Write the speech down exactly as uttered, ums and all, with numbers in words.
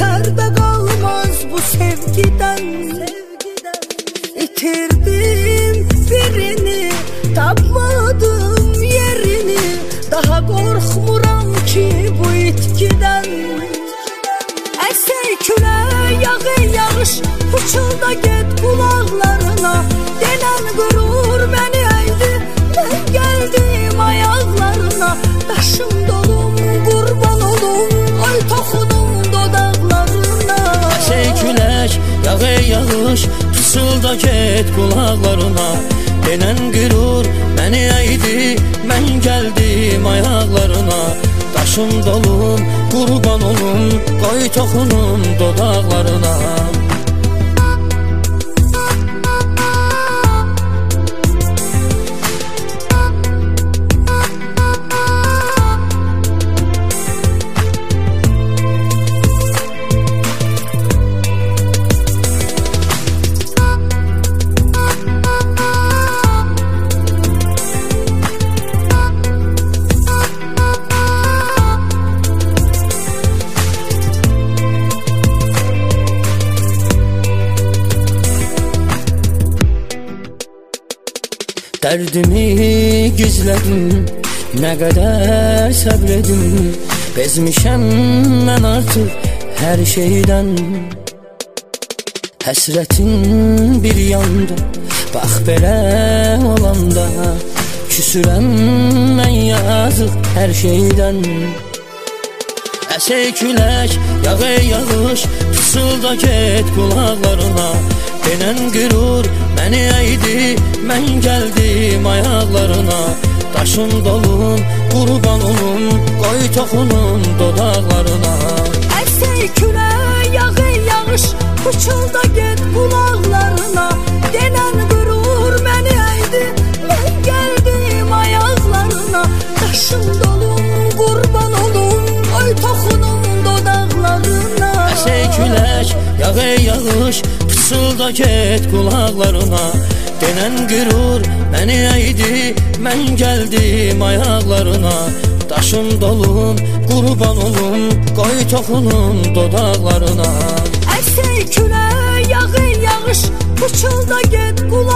pərdə qalmaz bu sevgidən. İtirdim birini, tapmadım yerini, daha qorxmuram ki bu itkidən. Əsək külək, yağı yağış, uçulda get qulaqlarına, denən qürur məni əydi, mən gəldim ayaqlarına. Daşım dolum, qurban olum, ay toxunum dodaqlarına. Əsək külək, yağı yağış, uçulda get qulaqlarına, denən qürur məni əydi, mən gəldim ayaqlarına. Daşım dolum, qurban olum, qoy toxunum dodaqlarına. Dərdimi gizlədim, nə qədər səbr edim, bezmişəm mən artıq hər şeydən. Həsrətin bir yanda, bax belə olanda, küsürəm mən yazıq hər şeydən. Əsək külək, yağı yağış, fısılda get qulaqlarına, denən qürur məni əydi, mən gəldim ayaqlarına. Daşım dolum, qurban olum, qoy toxunum dodaqlarına. Əsək külək, yağı yağış, uçulda get qulaqlarına, denən qürur məni əydi, mən gəldim ayaqlarına. Daşım dolum, qurban olum, qoy toxunum dodaqlarına. Əsək külək, yağı yağış, fısılda get qulaqlarına, denən qürur məni əydi, mən gəldim ayaqlarına. Daşım dolum, qurban olum, qoy toxunum dodaqlarına. Əsək külək, yağı yağış, uçulda get qulaqlarına,